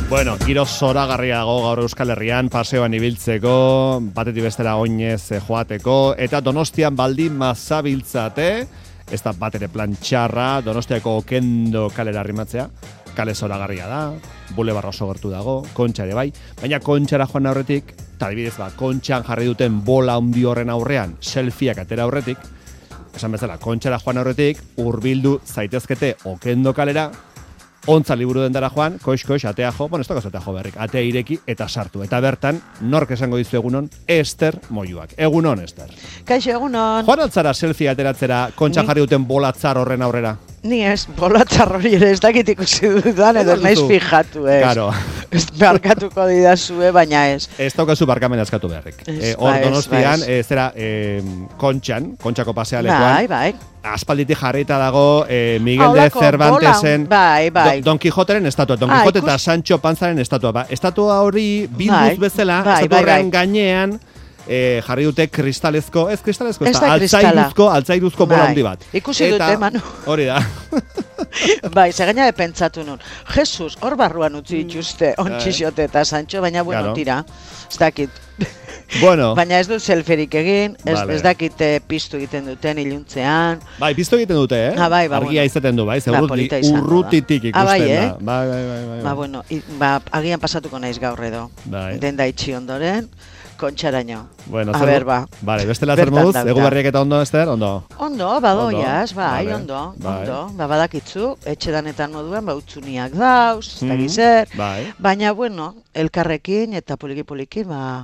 Bueno, giro zoragarria dago gaur Euskal Herrian paseoan ibiltzeko, batetik bestera oinez joateko, eta Donostian baldin mazabiltzate, ez da bat ere plan txarra, Donostiako Okendo kalera arrimatzea, kale zoragarria da, bulebarra oso gertu dago, Kontxa ere bai, baina Kontxara joan aurretik, eta adibidez Kontxan jarri duten bola handi horren aurrean, selfieak atera aurretik, esan bezala, Kontxara joan aurretik, hurbildu zaitezkete Okendo kalera, ontza liburu dendara joan, koix, atea jo, bueno, ez tokas atea jo berrik, atea ireki eta sartu. Eta bertan, nork esango dizu egunon, Ester Moiuak. Egunon, Ester. Kaixo, egunon. Joan altzara selfie ateratzera, Kontxa jarri duten bolatzar horren aurrera? Ni ez, bolatzar hori ere ez dakit ikusi dudan, edo naiz fijatu, ez. Claro. Ez barkatuko didazue, baina ez. Ez daukazu barkamen askatu beharrik. Hor Donostian, zera, Kontxako pasealekuan. Bai. Aspalditik jarrita dago Miguel de Cervantesen Don Quixoteren estatua, Don Quijote eta Sancho Panzaren estatua. Estatua hori bilduz bezala, estatua gainean jarri dute kristalezko, ez altzairuzko bola handi bat. Ikusi dute, Manu. Hori da. Bai, segaina pentsatu nun. Jesus, hor barruan utzi dituzte, Quixote eta Sancho, baina bueno, tira, ez dakit. Bueno. Baina ez dut selferik egin, ez dakit piztu egiten duten iluntzean. Bai, piztu egiten dute, Bai, argia izaten du, bai, urrutitik ikusten da. Bai. Bueno, agian pasatuko naiz gaur edo. Denda itxi ondoren. Kontxaraino. Bueno, ba. Vale, bestela zer moduz, egu berriak eta ondo, Ester, ondo? Ondo, badoiaz, bai, ondo. Badakitzu, etxedanetan moduan, utzuniak dauz, ez dakiz zer. Baina, bueno, elkarrekin eta poliki-poliki,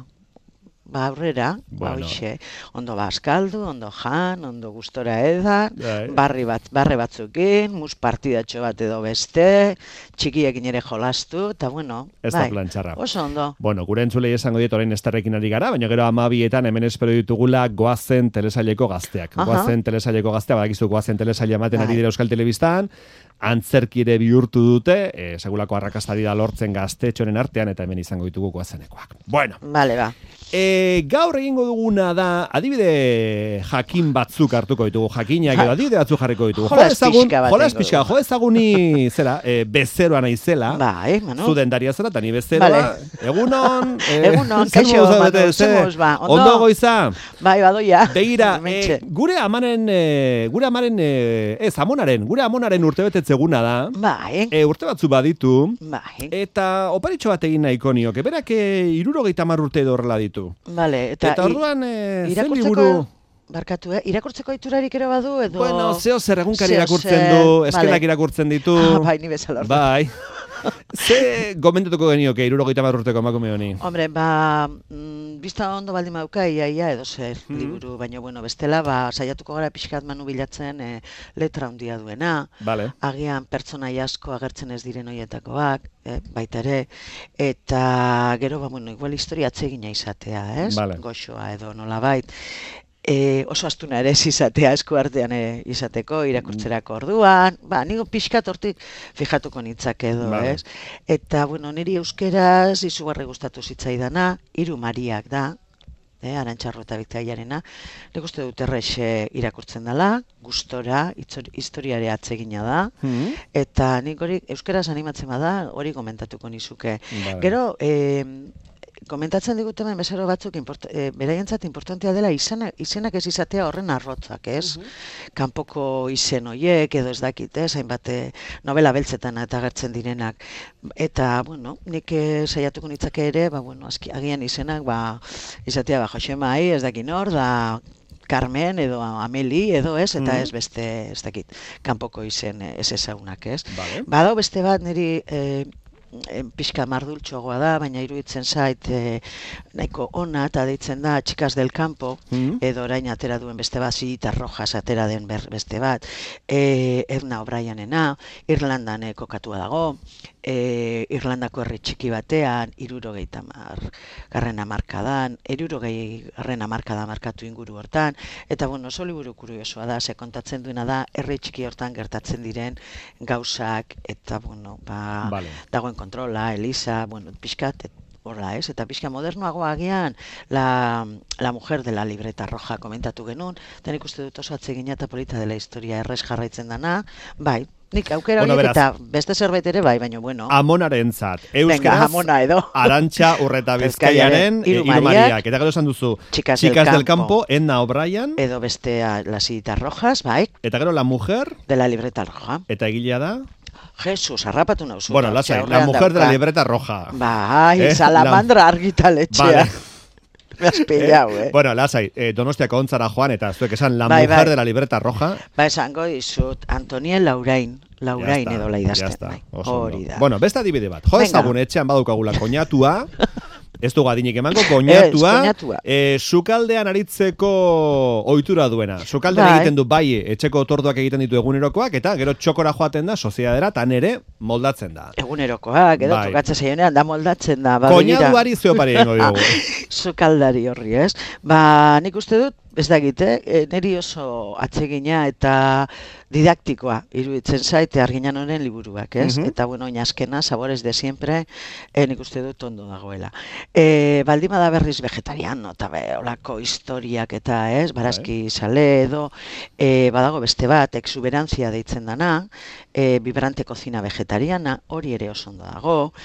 aurrera, hoxe, ondo askaldu, ondo jan, ondo gustora edan, barre batzukin, mus partidatxo bat edo beste, txikiekin ere jolastu, eta bueno, ez da plan txarra. Oso ondo. Bueno, gure entzulei esango diet orain Esterrekin ari gara, baina gero 12etan hemen espero ditugula Goazen telesaileko gazteak. Goazen telesaileko gazteak, badakizu Goazen telesaila ematen ari dira Euskal Telebistan, antzerkire bihurtu dute, segulako arrakastari da lortzen gaztetxoren artean, eta hemen izango ditugu Goazenekoak. Bueno. Vale, ba. Gaur egingo duguna da, adibide jakin batzuk hartuko ditugu, jakinak edo adibide batzuk jarriko ditugu. Jolas pixka, jo ezaguni, zera, bezeroa naizela. Bai, Manu. Zu dendaria zela, eta ni bezeroa. Egunon. Egunon, kaixo, Manu, zemuz, ba. Ondo goiza. Bai, badoia. Begira, gure amonaren urtebetetze eguna da. Bai. Urte batzu baditu. Bai. Eta oparitxo bat egin nahiko nioke. Berak 70 urte edo horrela ditu. Vale, eta orduan zen liburu... Barkatu, irakurtzeko iturarik ere badu edo... Bueno, zer egunkari irakurtzen du, eskelak irakurtzen ditu... Bai, ni bezala. Bai. Ze gomendatuko genioke 70 urteko emakume honi? Hombre, bizta ondo baldin mauka, ia edo zer liburu, baina bueno, bestela, saiatuko gara pixkat Manu bilatzen letra handia duena, agian pertsonaia asko agertzen ez diren horietakoak, baita ere, eta gero, igual historia atsegina izatea, ez? Goxoa edo nolabait. Oso astuna ere ez izatea eskuartean izateko, irakurtzerako orduan, nigo pixkat hortik fijatuko nintzak edo, ez? Eta, niri euskeraz izugarri gustatu zitzaidana, Hiru Mariak da, Arantxarro eta Bitzaiarena, nik uste dut errexe irakurtzen dela, gustora, historiare atsegina da, eta nik hori euskeraz animatzen bada, hori komentatuko nizuke. Gero, komentatzen digute hemen bezero batzuk beraientzat importantea dela izenak ez izatea horren arrotzak, ez? Kanpoko izen hoiek edo ez dakit, hainbat novela beltzetan eta agertzen direnak. Eta, nik saiatuko nitzake ere, agian izenak, izatea Josemai, ez dakit nor, da Carmen edo Ameli edo ez, eta ez beste, ez dakit, kanpoko izen ez ezagunak, ez? Badau beste bat niri pixka mardultxoagoa da, baina iruditzen zait nahiko ona eta deitzen da Chicas del Campo, edo orain atera duen beste bat, Siritas Rojas atera den beste bat, Edna O'Brienena, Irlandan kokatua dago, Irlandako herri txiki batean, 70. hamarkadan, 60. hamarkada markatu inguru hortan, eta oso liburu kuriosoa da, ze kontatzen duena da, herri txiki hortan gertatzen diren gauzak, eta dagoen kontrola, Elisa, pixkat, horra ez, eta pixka modernoagoa agian la mujer de la libreta roja komentatu genuen, eta nik uste dut oso atsegina eta polita dela historia errez jarraitzen dana, bai, Nik aukera horiek eta beste zerbait ere bai, baina bueno. Amonarentzat, euskaraz, Arantxa Urreta Bizkaiaren Hiru Mariak. Eta gero esan duzu, Chicas del Campo, Edna O'Brien. Edo bestea Las Citas Rojas, bai. Eta gero La Mujer. De la Libreta Roja. Eta egilea da? Jesus, harrapatu nauzu. Bueno, La Mujer de la Libreta Roja. Bai, Salamandra argitaletxea. Vale. Me has pillado, Bueno, lasai, Donostiako ontzara joan, eta zuek esan La Mujer de la Libreta Roja. Ba, esango dizut, Antonien Laurain edo laidazten. Hori da. Bueno, beste adibide bat. Jo ezagun etxean badukagula koñatua, ez du gadinik emango, koñatua, sukaldean aritzeko ohitura duena. Sukaldean egiten du bai, etxeko otorduak egiten ditu egunerokoak, eta gero txokora joaten da, soziadera, eta nere moldatzen da. Egunerokoak, edo tokatza zaionean, da moldatzen da. Koñatuari zeopari egingo diogu. Sukaldari horri, ez? Ba, nik uste dut, ez da egite, niri oso atsegina eta didaktikoa iruditzen zait Argiñan honen liburuak, ez? Eta, bueno, oinazkena, Sabores de Siempre, nik uste dut ondo dagoela. Baldima da berriz vegetariano, eta olako historiak eta, ez? Barazki sale edo, badago beste bat, exuberantzia deitzen dana, vibrante cocina vegetariana, hori ere oso ondo dago,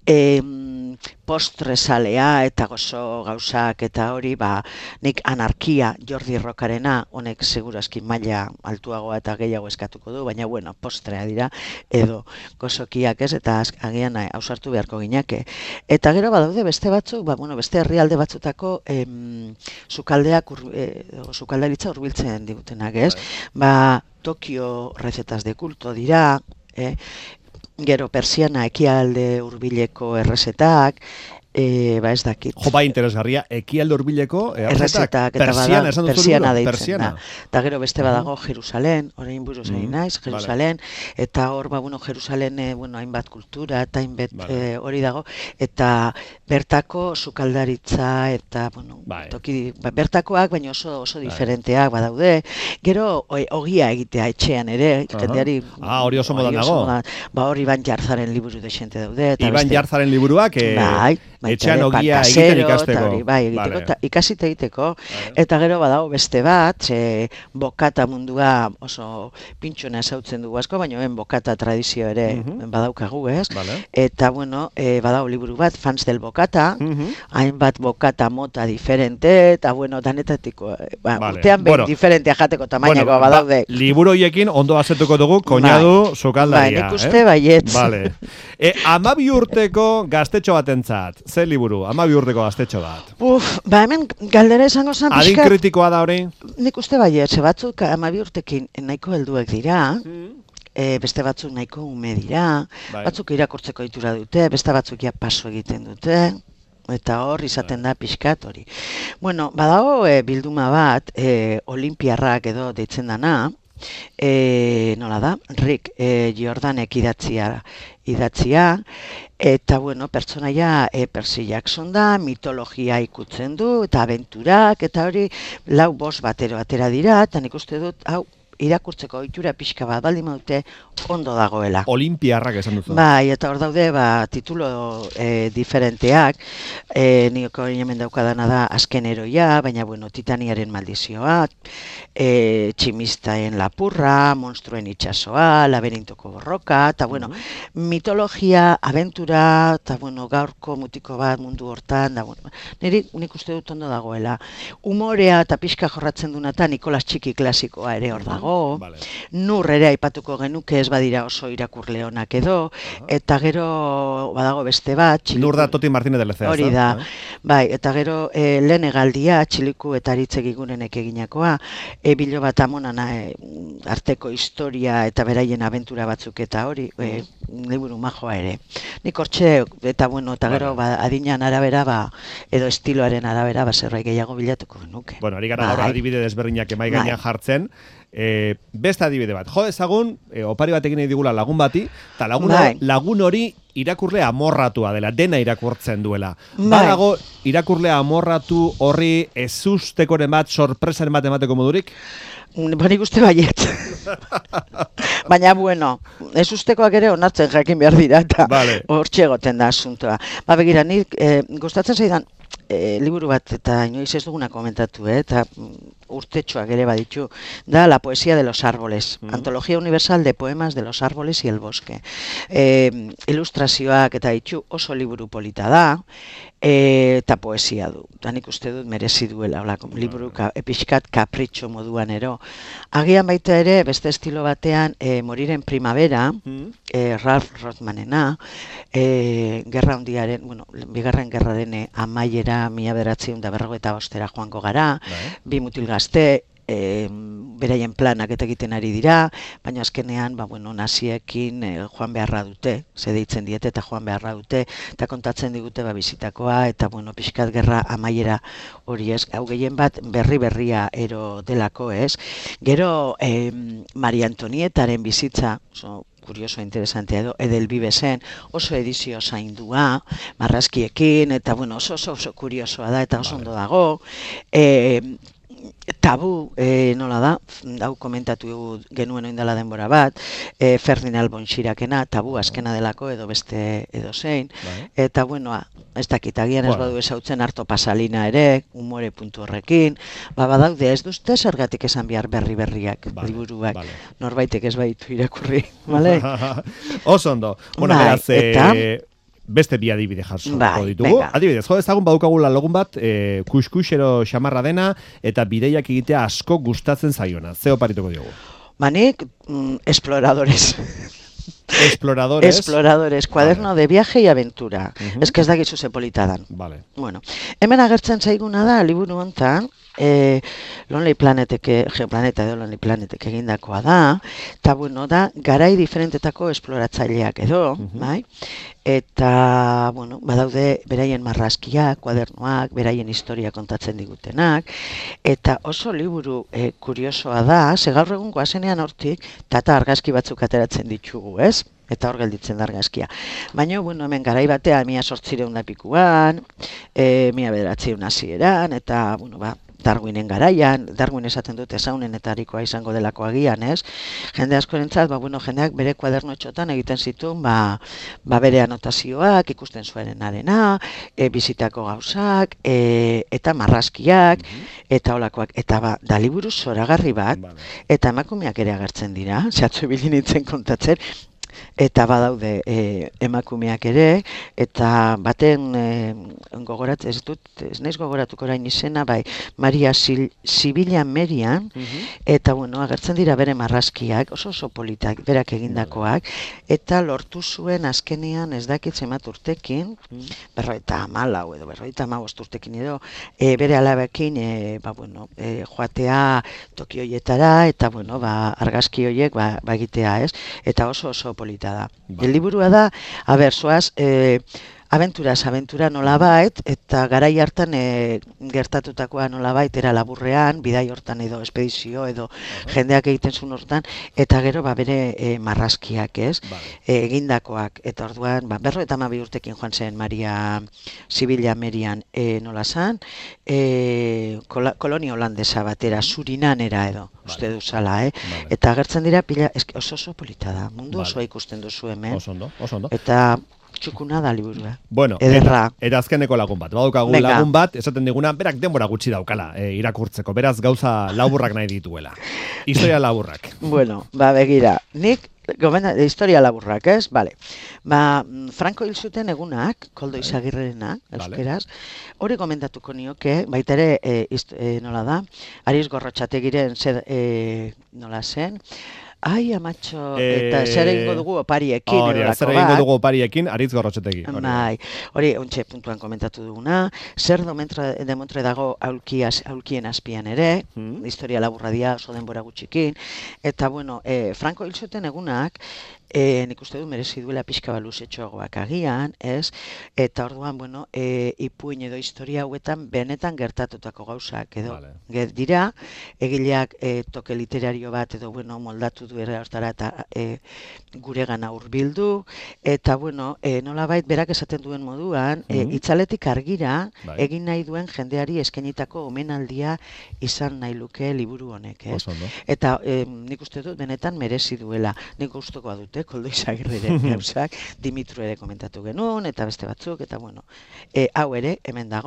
postresalea eta gozo gauzak eta hori, ba, nik anarkia Jordi Rocarena, honek segurazki maila altuagoa eta gehiago eskatuko du, baina bueno, postrea dira, edo gozokiak ez, eta agian ausartu beharko ginake. Eta gero badaude beste batzuk, ba, bueno, beste herrialde batzutako sukaldaritza hurbiltzen digutenak, ez? Ba, Tokio recetas de culto dira, gero persiana ekialde hurbileko errezetak, ba ez dakit. Jo, bai interesgarria, ekialde hurbileko errezetak, persiana deitzen da. Eta gero beste badago Jerusalén, orain buruz egin naiz, Jerusalén, eta hor, ba, bueno, Jerusalén, bueno, hainbat kultura, eta hainbat hori dago, eta bertako sukaldaritza, eta, bueno, toki, bertakoak, baina oso diferenteak badaude. Gero, ogia egitea etxean ere, jendeari... hori oso modan dago. Ba, hori Iban Jarzaren liburu de xente daude. Iban Jarzaren liburuak, etxean ogia egiten ikasteko. Ikasite egiteko. Eta gero badago beste bat, bokata mundua oso pintxona ezautzen dugu asko, baina bokata tradizio ere badaukagu, ez? Eta, bueno, badago liburu bat, Fans del Bokata, hainbat bokata mota diferente, eta, bueno, danetatiko, urtean behin diferentea jateko tamainako badaude. Liburu hoiekin ondo azetuko dugu, koñadu sukaldaria. Nik uste baietz. 12 urteko gaztetxo batentzat. Ze liburu, 12 urteko gaztetxo bat. Ba hemen galdera esango zan pixka. Adin kritikoa da hori? Nik uste baietz, batzuk 12 urtekin nahiko helduek dira, beste batzuk nahiko ume dira, batzuk irakurtzeko itura dute, beste batzuk ja paso egiten dute, eta hor izaten da pixkat hori. Bueno, badago bilduma bat, olimpiarrak edo deitzen dana, nola da, Rick Jordanek idatzia, eta, bueno, pertsonaia Percy Jackson da, mitologia ikutzen du, eta abenturak, eta hori, 4-5 batero atera dira, eta nik uste dut, hau, irakurtzeko ohitura pixka bat baldin badute ondo dagoela. Olimpiarrak esan duzu. Bai, eta hor daude titulo diferenteak. Niko hemen daukadana da Azken Heroia, baina bueno, Titaniaren Maldizioa, Tximistaen Lapurra, Monstruen Itxasoa, Laberintuko Borroka, eta bueno, mitologia, abentura, eta bueno, gaurko mutiko bat mundu hortan, da bueno, nik uste dut ondo dagoela. Umorea eta pixka jorratzen duna eta Nikolas Txiki klasikoa ere hor dago. Nur ere aipatuko genuke ez badira oso irakurle onak edo, eta gero badago beste bat. Nur da Toti Martínez de Lezea. Hori da, bai, eta gero lehen egaldia, Txiliku eta Aritzek Igunenek eginakoa, bilo bat amonan arteko historia eta beraien abentura batzuk eta hori, liburu majoa ere. Nik hortxe, eta bueno, eta gero adinan arabera, edo estiloaren arabera, zerbait gehiago bilatuko genuke. Bueno, ari gara gaur adibide desberdinak emai gainean jartzen, beste adibide bat. Jo dezagun, opari batekin nahi digula lagun bati, eta lagun hori irakurle amorratua dela, dena irakurtzen duela. Badago irakurle amorratu horri ezustekoren bat, sorpresaren bat emateko modurik? Nik uste baiet. Baina, bueno, ezustekoak ere onartzen jakin behar dira, eta hortxe egoten da asuntoa. Ba, begira, nik gustatzen zaidan, liburu bat, eta inoiz ez duguna komentatu, eta urtetxoak ere baditu, da La poesía de los árboles, antología universal de poemas de los árboles y el bosque. Ilustrazioak eta ditu oso liburu polita da, eta poesia du. Da nik uste dut merezi duela, liburu pixkat kapritxo moduan ero. Agian baita ere, beste estilo batean, Morir en primavera, Ralph Rothmanena, gerra hundiaren, bigarren gerraren amaiera 1945 joango gara, bi mutil gazte, beraien planak eta egiten ari dira, baina azkenean naziekin joan beharra dute, deitzen diete eta joan beharra dute, eta kontatzen digute bizitakoa, eta pixkat gerra amaiera hori ez, hau gehien bat berria ero delako ez. Gero Maria Antonietaren bizitza, kurioso, interesantea edo, Edelbibesen oso edizio zaindua, marrazkiekin, eta oso kuriosoa da, eta oso ondo dago. Tabu, nola da, hau komentatu genuen oindala denbora bat, Ferdinand von Schirachena, Tabu azkena delako edo beste edo zein, eta ez dakit, agian ez badu ezautzen Arto Pasalina ere, umore puntu horrekin, badaude ez duzte zergatik esan behar berriak, liburuak, norbaitek ez baitu irakurri, bale? Oso ondo, beraz, beste bi adibide jasoko ditugu. Adibidez, jo ezagun badukagula lagun bat, kuskusero xamarra dena, eta bideiak egitea asko gustatzen zaiona. Ze oparituko diogu? Manik, exploradores. Exploradores, cuaderno de viaje y aventura. Ez que ez dakizu ze polita dan. Hemen agertzen zaiguna da, liburu hontan, Lonely Planetek, Geoplaneta edo Lonely Planetek egindakoa da, eta da, garai diferentetako esploratzaileak edo, bai? Eta, badaude beraien marrazkiak, kuadernoak, beraien historia kontatzen digutenak, eta oso liburu kuriosoa da, ze gaur egun goazenean hortik, tata argazki batzuk ateratzen ditugu, ez? Eta hor gelditzen da argazkia. Baina, hemen garai batean, 1800 pikuan, 1900 hasieran, eta, Darwinen garaian, Darwin esaten dute zaunenetarikoa izango delako agian, ez? Jende askorentzat, jendeak bere kuadernotxotan egiten zituen, bere anotazioak, ikusten zuenarena, bizitako gauzak, eta marrazkiak, eta holakoak, eta da liburu zoragarri bat, eta emakumeak ere agertzen dira, zehatzu ibili nintzen kontatzen, eta badaude emakumeak ere, eta baten ez naiz gogoratuko orain izena, Maria Sibila Merian, eta agertzen dira bere marrazkiak, oso politak, berak egindakoak, eta lortu zuen azkenean ez dakit zenbat urtekin, 54 edo 55 urtekin edo, bere alabekin joatea Tokioietara, eta argazki horiek egitea, ez? Eta oso polita da. Liburua da, zoaz, aventura nolabait, eta garai hartan gertatutakoa nolabait, era laburrean, bidai hortan edo espedizio edo jendeak egiten zuen hortan, eta gero bere marrazkiak, ez? Egindakoak, eta orduan, 52 urtekin joan zen Maria Sibila Merian nola zan, kolonia holandesa batera, Surinanera edo, uste duzala, eta agertzen dira pila, oso polita da, mundu osoa ikusten duzu hemen. Oso ondo. Eta txukuna da liburua. Ederra. Eta azkeneko lagun bat. Badukagu lagun bat, esaten diguna, berak denbora gutxi daukala irakurtzeko. Beraz gauza laburrak nahi dituela. Historia laburrak. Begira. Nik, historia laburrak, ez? Franco hil zuten egunak, Koldo Izagirrena, euskeraz, hori gomendatuko nioke, baita ere, nola da, Ariz Gorrotxategiren nola zen, Ai, amatxo, eta zer egingo dugu opariekin. Zer egingo dugu opariekin, Aritz Gorrotxategi. Hori, ontxe puntuan komentatu duguna, zer demontre dago aulkien azpian ere, historia laburra dia, oso denbora gutxikin, eta, Franco hil zuten egunak, nik uste du merezi duela pixka luzetxoagoak agian, ez? Eta orduan, ipuin edo historia hauetan benetan gertatutako gauzak edo. Dira, egileak toke literario bat edo, moldatu du ere hortara eta guregana hurbildu, eta, nolabait berak esaten duen moduan, itzaletik argira egin nahi duen jendeari eskenitako omenaldia izan nahi luke liburu honek, ez? Eta nik uste dut benetan merezi duela. Nik gustukoa dute, Koldo Izagirreren gauzak, Dimitru ere komentatu genuen, eta beste batzuk, eta hau ere, hemen dago,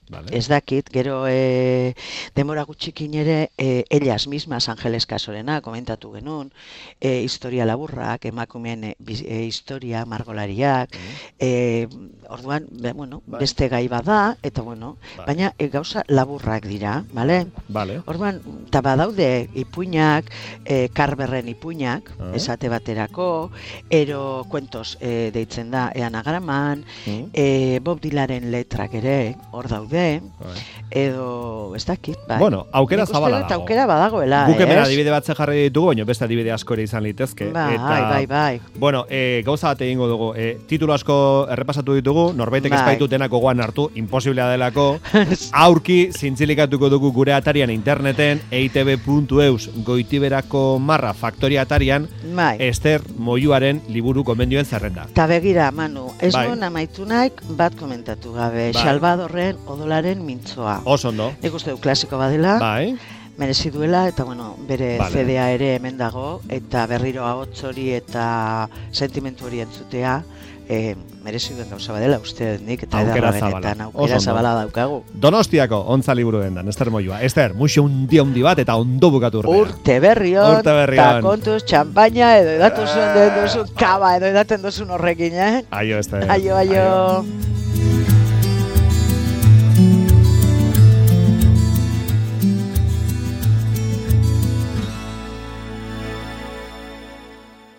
Ez dakit, gero demora gutxikin ere ellas mismas, Angeles Casorena, komentatu genuen, historia laburrak, emakumeen historia, margolariak, orduan, beste gai bada, eta baina gauza laburrak dira, bale? Orduan, eta badaude ipuinak, Carverren ipuinak, esate baterako, ero kuentos deitzen da anagraman, Bob Dylanen letrak ere, hor daude, edo, ez dakit, bai. Bueno, aukera zabala dago. Aukera badagoela, Guk hemen adibide batzen jarri ditugu, baina beste adibide asko ere izan litezke. Bai. Bueno, gauza bat egingo dugu. Titulu asko errepasatu ditugu, norbaitek espaitu denak gogoan hartu, imposiblea delako. Aurki, zintzilikatuko dugu gure atarian interneten, eitb.eus goitiberako marra faktoria atarian, Ester Moiuaren liburu konbendioen zerrenda. Ta begira, Manu, ez nuen amaitu naik bat komentatu gabe, Salvadorren odolaren mintzoa. Oso ondo. Nik uste du klasiko badela. Merezi duela, eta bere CD-a ere hemen dago, eta berriro ahots hori eta sentimentu hori entzutea, merezi duen gauza badela, uste nik, eta aukera zabala daukagu. Donostiako ontza liburu dendan, Ester Moiua. Ester, muxo handi bat, eta ondo bukatu urtea. Urte berrion, eta kontuz, txampaina, edo edatu zuen duzu, kaba, edo edaten duzun horrekin, Aio, Ester. Aio.